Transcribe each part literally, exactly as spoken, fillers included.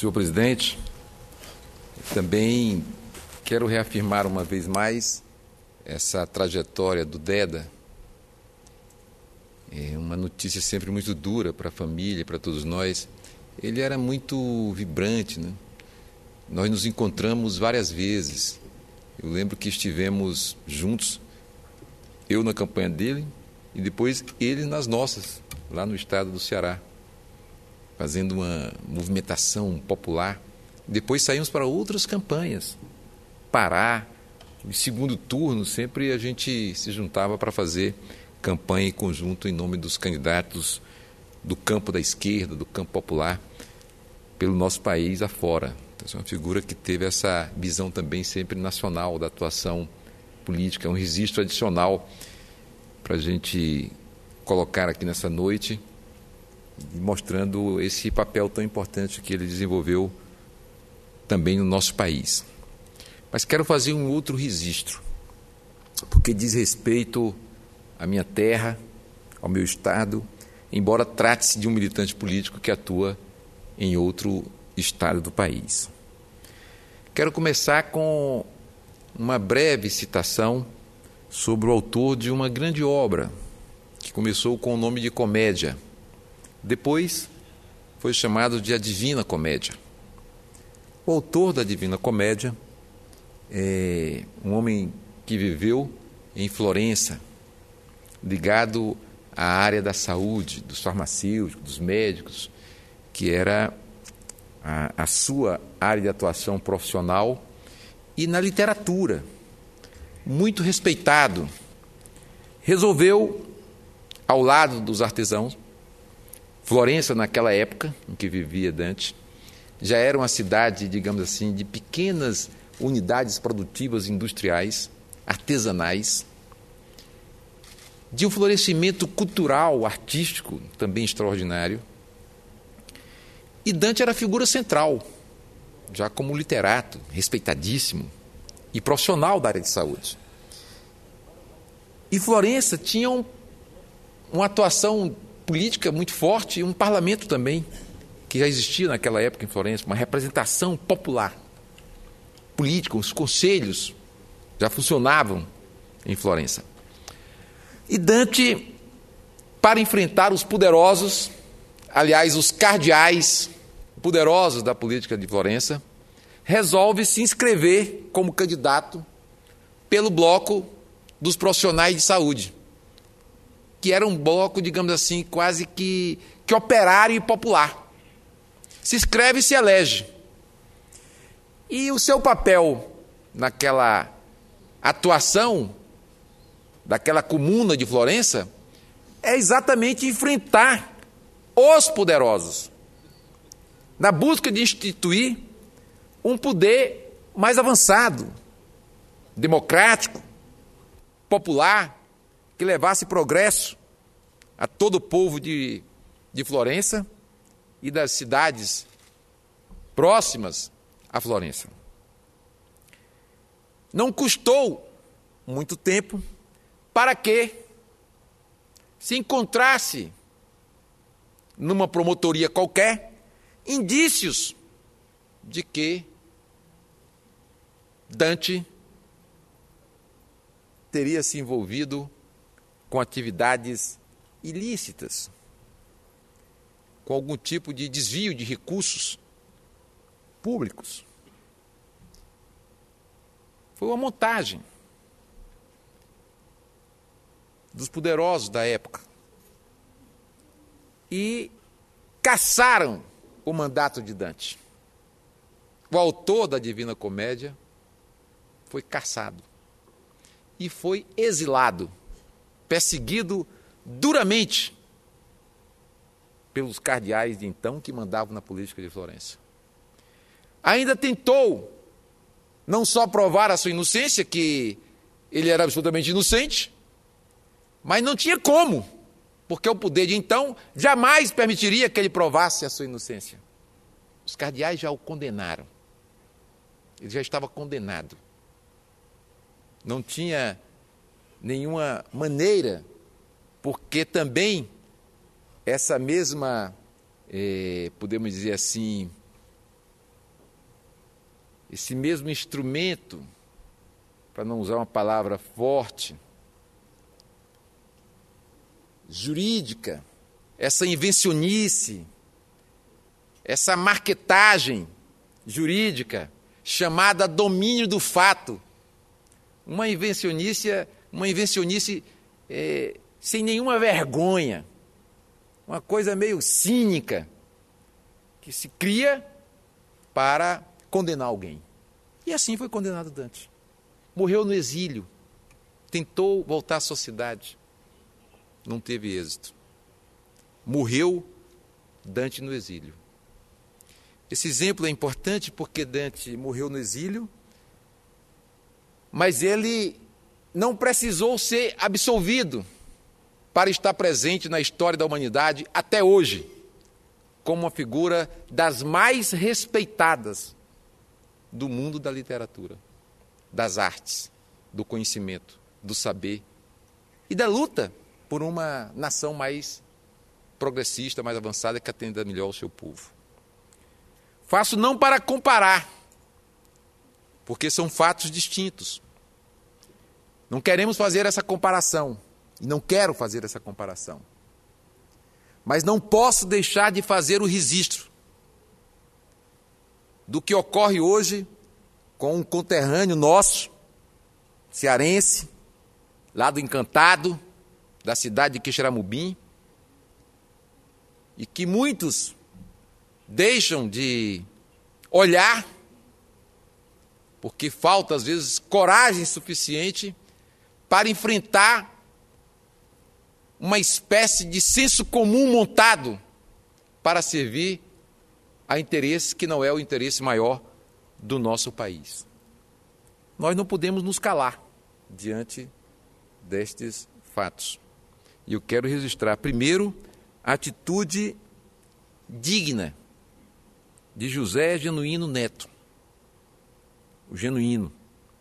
Senhor presidente, também quero reafirmar uma vez mais essa trajetória do Deda. É uma notícia sempre muito dura para a família, para todos nós. Ele era muito vibrante, né? Nós nos encontramos várias vezes. Eu lembro que estivemos juntos, eu na campanha dele e depois ele nas nossas, lá no estado do Ceará, fazendo uma movimentação popular. Depois saímos para outras campanhas. Pará, no segundo turno, sempre a gente se juntava para fazer campanha em conjunto em nome dos candidatos do campo da esquerda, do campo popular, pelo nosso país afora. Então, é uma figura que teve essa visão também sempre nacional da atuação política, um registro adicional para a gente colocar aqui nessa noite, mostrando esse papel tão importante que ele desenvolveu também no nosso país. Mas quero fazer um outro registro, porque diz respeito à minha terra, ao meu estado, embora trate-se de um militante político que atua em outro estado do país. Quero começar com uma breve citação sobre o autor de uma grande obra, que começou com o nome de Comédia. Depois foi chamado de A Divina Comédia. O autor da Divina Comédia é um homem que viveu em Florença, ligado à área da saúde, dos farmacêuticos, dos médicos, que era a, a sua área de atuação profissional, e na literatura, muito respeitado. Resolveu, ao lado dos artesãos, Florença, naquela época em que vivia Dante, já era uma cidade, digamos assim, de pequenas unidades produtivas industriais, artesanais, de um florescimento cultural, artístico, também extraordinário. E Dante era a figura central, já como literato, respeitadíssimo e profissional da área de saúde. E Florença tinha um, uma atuação política muito forte e um parlamento também, que já existia naquela época em Florença, uma representação popular política, os conselhos já funcionavam em Florença. E Dante, para enfrentar os poderosos, aliás, os cardeais poderosos da política de Florença, resolve se inscrever como candidato pelo bloco dos profissionais de saúde, que era um bloco, digamos assim, quase que, que operário e popular. Se inscreve e se elege. E o seu papel naquela atuação daquela comuna de Florença é exatamente enfrentar os poderosos, na busca de instituir um poder mais avançado, democrático, popular, que levasse progresso a todo o povo de, de Florença e das cidades próximas a Florença. Não custou muito tempo para que se encontrasse numa promotoria qualquer indícios de que Dante teria se envolvido com atividades ilícitas, com algum tipo de desvio de recursos públicos. Foi uma montagem dos poderosos da época e cassaram o mandato de Dante. O autor da Divina Comédia foi cassado e foi exilado, perseguido duramente pelos cardeais de então que mandavam na política de Florença. Ainda tentou não só provar a sua inocência, que ele era absolutamente inocente, mas não tinha como, porque o poder de então jamais permitiria que ele provasse a sua inocência. Os cardeais já o condenaram. Ele já estava condenado. Não tinha nenhuma maneira, porque também essa mesma, eh, podemos dizer assim, esse mesmo instrumento, para não usar uma palavra forte, jurídica, essa invencionice, essa marquetagem jurídica chamada domínio do fato, uma invencionice, uma invencionice é, sem nenhuma vergonha, uma coisa meio cínica, que se cria para condenar alguém. E assim foi condenado Dante. Morreu no exílio, tentou voltar à sociedade, não teve êxito. Morreu Dante no exílio. Esse exemplo é importante porque Dante morreu no exílio, mas ele não precisou ser absolvido para estar presente na história da humanidade até hoje, como uma figura das mais respeitadas do mundo da literatura, das artes, do conhecimento, do saber e da luta por uma nação mais progressista, mais avançada, que atenda melhor o seu povo. Faço não para comparar, porque são fatos distintos. Não queremos fazer essa comparação, e não quero fazer essa comparação. Mas não posso deixar de fazer o registro do que ocorre hoje com um conterrâneo nosso, cearense, lá do Encantado, da cidade de Quixeramobim, e que muitos deixam de olhar, porque falta, às vezes, coragem suficiente para enfrentar uma espécie de senso comum montado para servir a interesse que não é o interesse maior do nosso país. Nós não podemos nos calar diante destes fatos. E eu quero registrar, primeiro, a atitude digna de José Genuíno Neto, o Genuíno,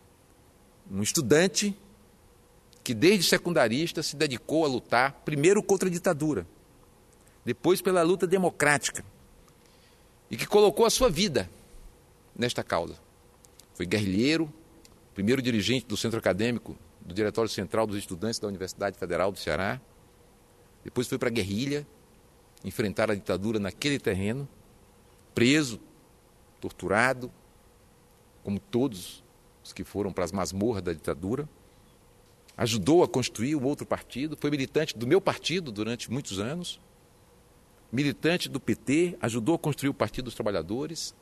um estudante que desde secundarista se dedicou a lutar, primeiro contra a ditadura, depois pela luta democrática, e que colocou a sua vida nesta causa. Foi guerrilheiro, primeiro dirigente do Centro Acadêmico, do Diretório Central dos Estudantes da Universidade Federal do Ceará, depois foi para a guerrilha, enfrentar a ditadura naquele terreno, preso, torturado, como todos os que foram para as masmorras da ditadura, ajudou a construir um outro partido, foi militante do meu partido durante muitos anos, militante do P T, ajudou a construir o Partido dos Trabalhadores,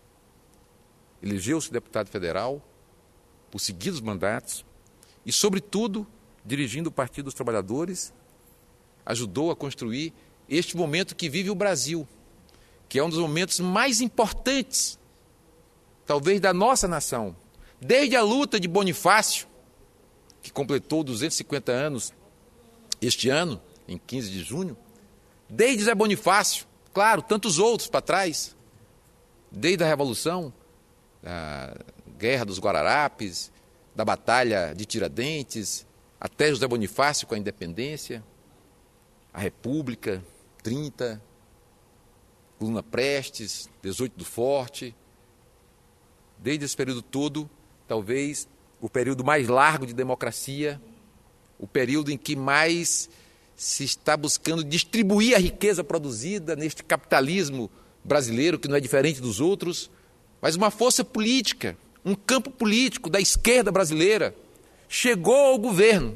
elegeu-se deputado federal por seguidos mandatos e, sobretudo, dirigindo o Partido dos Trabalhadores, ajudou a construir este momento que vive o Brasil, que é um dos momentos mais importantes, talvez, da nossa nação. Desde a luta de Bonifácio, que completou duzentos e cinquenta anos este ano, em quinze de junho, desde Zé Bonifácio, claro, tantos outros para trás, desde a Revolução, a Guerra dos Guararapes, da Batalha de Tiradentes, até José Bonifácio com a independência, a República, trinta, Coluna Prestes, dezoito do Forte. Desde esse período todo, talvez o período mais largo de democracia, o período em que mais se está buscando distribuir a riqueza produzida neste capitalismo brasileiro, que não é diferente dos outros, mas uma força política, um campo político da esquerda brasileira chegou ao governo.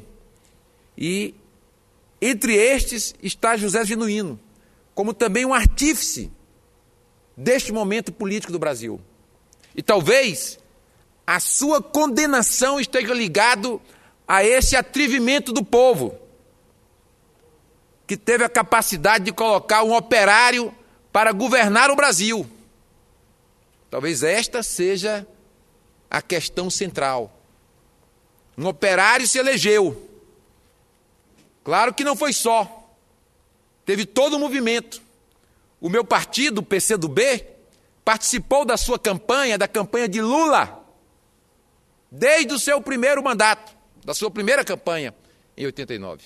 E entre estes está José Genuíno, como também um artífice deste momento político do Brasil. E talvez a sua condenação esteja ligado a esse atrevimento do povo, que teve a capacidade de colocar um operário para governar o Brasil. Talvez esta seja a questão central. Um operário se elegeu. Claro que não foi só. Teve todo o movimento. O meu partido, o P C do B, participou da sua campanha, da campanha de Lula, desde o seu primeiro mandato, da sua primeira campanha, em oitenta e nove.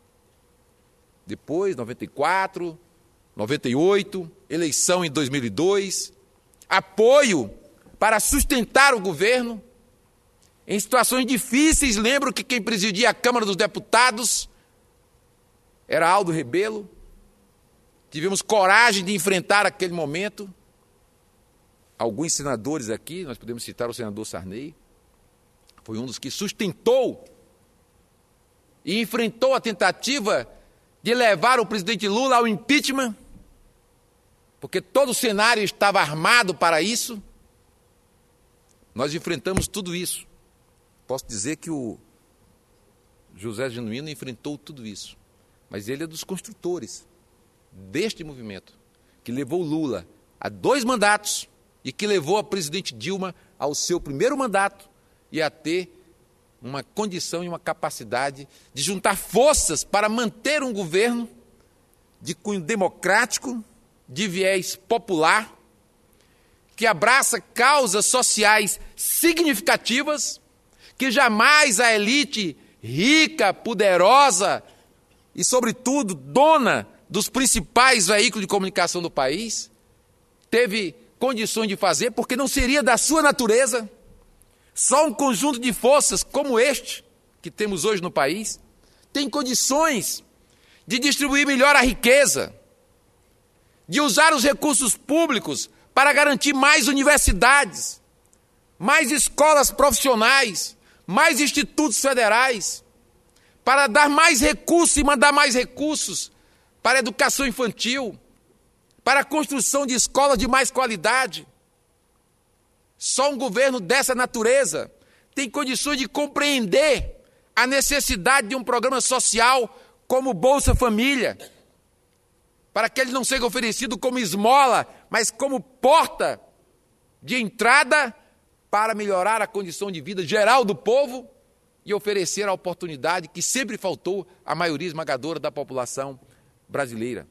Depois, noventa e quatro, noventa e oito, eleição em dois mil e dois, apoio para sustentar o governo. Em situações difíceis, lembro que quem presidia a Câmara dos Deputados era Aldo Rebelo. Tivemos coragem de enfrentar aquele momento. Alguns senadores aqui, nós podemos citar o senador Sarney, foi um dos que sustentou e enfrentou a tentativa de levar o presidente Lula ao impeachment, porque todo o cenário estava armado para isso. Nós enfrentamos tudo isso. Posso dizer que o José Genuíno enfrentou tudo isso, mas ele é dos construtores deste movimento, que levou Lula a dois mandatos e que levou a presidente Dilma ao seu primeiro mandato e a ter uma condição e uma capacidade de juntar forças para manter um governo de cunho democrático, de viés popular, que abraça causas sociais significativas, que jamais a elite rica, poderosa e, sobretudo, dona dos principais veículos de comunicação do país, teve condições de fazer, porque não seria da sua natureza. Só um conjunto de forças como este, que temos hoje no país, tem condições de distribuir melhor a riqueza, de usar os recursos públicos para garantir mais universidades, mais escolas profissionais, mais institutos federais, para dar mais recursos e mandar mais recursos para a educação infantil, para a construção de escolas de mais qualidade. Só um governo dessa natureza tem condições de compreender a necessidade de um programa social como Bolsa Família, para que ele não seja oferecido como esmola, mas como porta de entrada para melhorar a condição de vida geral do povo e oferecer a oportunidade que sempre faltou à maioria esmagadora da população brasileira.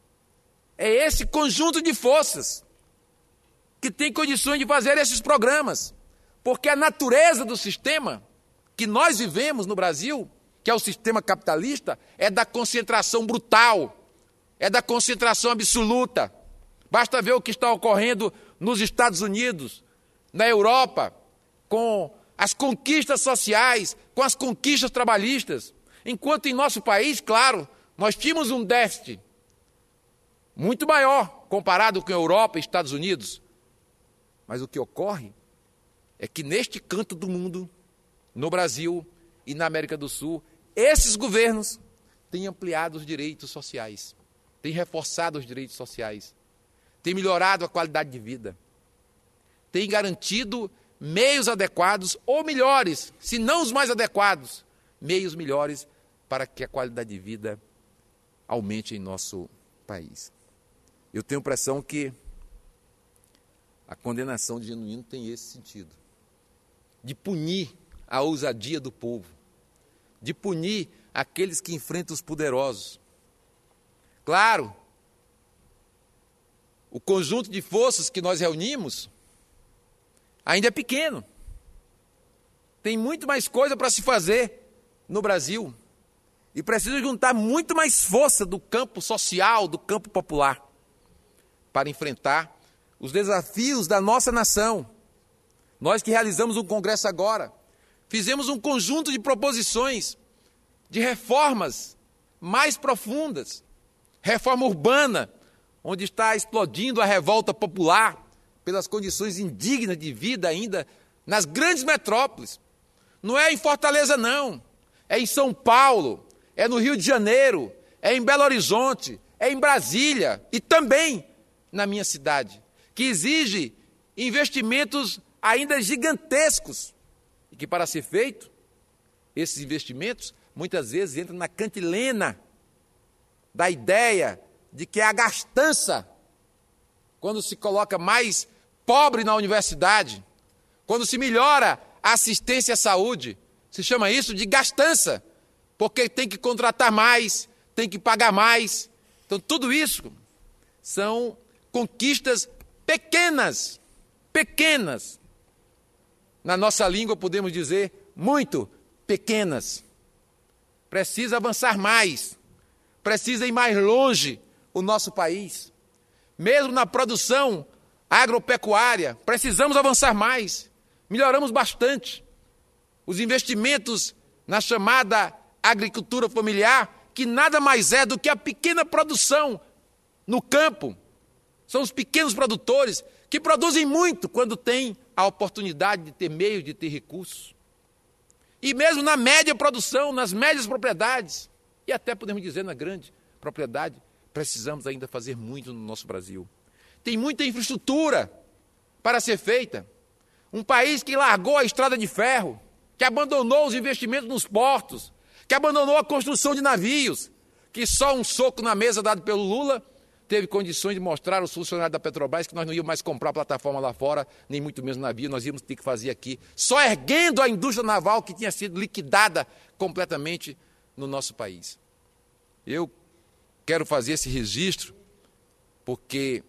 É esse conjunto de forças que tem condições de fazer esses programas, porque a natureza do sistema que nós vivemos no Brasil, que é o sistema capitalista, é da concentração brutal, é da concentração absoluta. Basta ver o que está ocorrendo nos Estados Unidos, na Europa, com as conquistas sociais, com as conquistas trabalhistas, enquanto em nosso país, claro, nós tínhamos um déficit muito maior comparado com a Europa e Estados Unidos. Mas o que ocorre é que neste canto do mundo, no Brasil e na América do Sul, esses governos têm ampliado os direitos sociais, têm reforçado os direitos sociais, têm melhorado a qualidade de vida, têm garantido meios adequados ou melhores, se não os mais adequados, meios melhores para que a qualidade de vida aumente em nosso país. Eu tenho a impressão que a condenação de Genuíno tem esse sentido, de punir a ousadia do povo, de punir aqueles que enfrentam os poderosos. Claro, o conjunto de forças que nós reunimos ainda é pequeno. Tem muito mais coisa para se fazer no Brasil e precisa juntar muito mais força do campo social, do campo popular, para enfrentar os desafios da nossa nação. Nós que realizamos um congresso agora, fizemos um conjunto de proposições de reformas mais profundas. Reforma urbana, onde está explodindo a revolta popular pelas condições indignas de vida ainda nas grandes metrópoles. Não é em Fortaleza, não. É em São Paulo, é no Rio de Janeiro, é em Belo Horizonte, é em Brasília e também na minha cidade, que exige investimentos ainda gigantescos e que, para ser feito, esses investimentos muitas vezes entram na cantilena da ideia de que é a gastança, quando se coloca mais pobre na universidade, quando se melhora a assistência à saúde, se chama isso de gastança, porque tem que contratar mais, tem que pagar mais. Então, tudo isso são conquistas pequenas, pequenas. Na nossa língua podemos dizer muito pequenas. Precisa avançar mais, precisa ir mais longe o nosso país. Mesmo na produção agropecuária, precisamos avançar mais. Melhoramos bastante. Os investimentos na chamada agricultura familiar, que nada mais é do que a pequena produção no campo. São os pequenos produtores que produzem muito quando têm a oportunidade de ter meios, de ter recursos. E mesmo na média produção, nas médias propriedades, e até podemos dizer na grande propriedade, precisamos ainda fazer muito no nosso Brasil. Tem muita infraestrutura para ser feita. Um país que largou a estrada de ferro, que abandonou os investimentos nos portos, que abandonou a construção de navios, que só um soco na mesa dado pelo Lula teve condições de mostrar aos funcionários da Petrobras que nós não íamos mais comprar plataforma lá fora, nem muito menos navio, nós íamos ter que fazer aqui, só erguendo a indústria naval que tinha sido liquidada completamente no nosso país. Eu quero fazer esse registro porque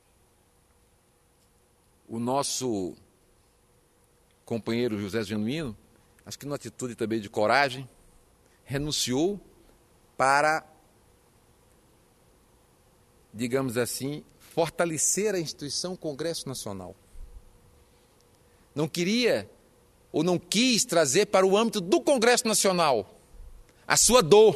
o nosso companheiro José Genuíno, acho que numa atitude também de coragem, renunciou para, digamos assim, fortalecer a instituição Congresso Nacional. Não queria ou não quis trazer para o âmbito do Congresso Nacional a sua dor,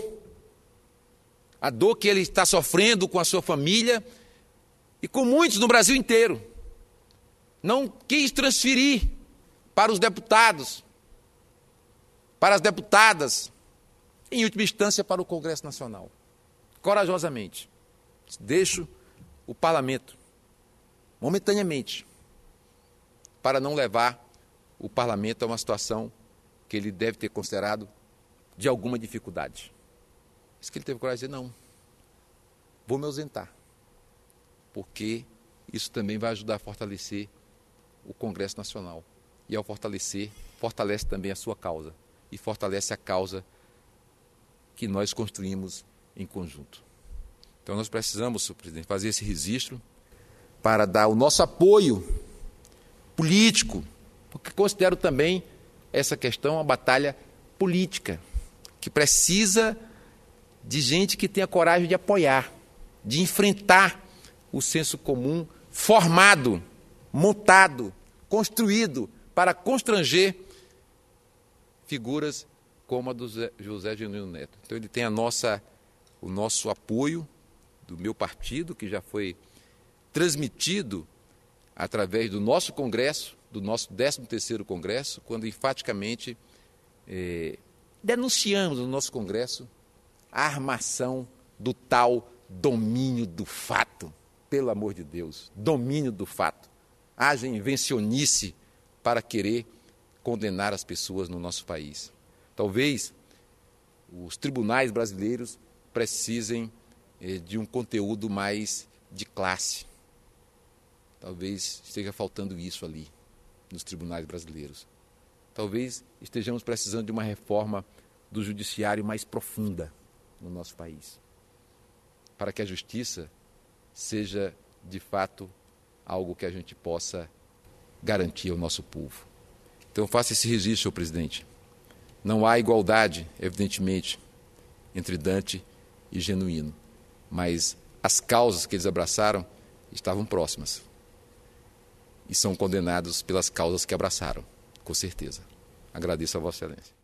a dor que ele está sofrendo com a sua família e com muitos no Brasil inteiro. Não quis transferir para os deputados, para as deputadas, em última instância para o Congresso Nacional. Corajosamente, deixo o parlamento, momentaneamente, para não levar o parlamento a uma situação que ele deve ter considerado de alguma dificuldade. Isso que ele teve coragem de dizer, não, vou me ausentar, porque isso também vai ajudar a fortalecer o Congresso Nacional. E ao fortalecer, fortalece também a sua causa, e fortalece a causa que nós construímos em conjunto. Então nós precisamos, senhor presidente, fazer esse registro para dar o nosso apoio político, porque considero também essa questão uma batalha política, que precisa de gente que tenha coragem de apoiar, de enfrentar o senso comum formado, montado, construído para constranger figuras como a do José Genuíno Neto. Então ele tem a nossa, o nosso apoio do meu partido, que já foi transmitido através do nosso Congresso, do nosso décimo terceiro Congresso, quando enfaticamente eh, denunciamos no nosso Congresso a armação do tal domínio do fato. Pelo amor de Deus, domínio do fato. Haja invencionice para querer condenar as pessoas no nosso país. Talvez os tribunais brasileiros precisem eh, de um conteúdo mais de classe. Talvez esteja faltando isso ali, nos tribunais brasileiros. Talvez estejamos precisando de uma reforma do judiciário mais profunda no nosso país, para que a justiça seja, de fato, algo que a gente possa garantir ao nosso povo. Então, faça esse registro, senhor presidente. Não há igualdade, evidentemente, entre Dante e Genuíno, mas as causas que eles abraçaram estavam próximas e são condenados pelas causas que abraçaram, com certeza. Agradeço a Vossa Excelência.